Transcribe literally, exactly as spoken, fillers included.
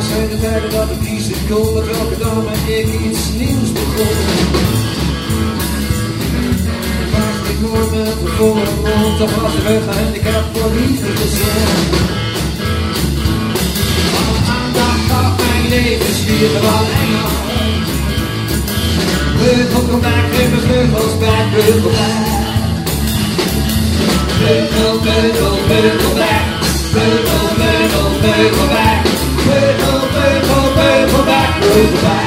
zijn de tijden dat ik kies ik kon, met welke dag ben ik iets nieuws begonnen. Vaak ik hoor met de volle mond, toch was ik een gehandicapt voor liefde gezond. Alle aandacht gaf mijn leven zwieren wat enger. Vleugel, kom back, geef me vleugels back, vleugel back. Vleugel, vleugel, vleugel back. Vleugel, vleugel, vleugel back. Vleugel, vleugel, vleugel back, vleugel back.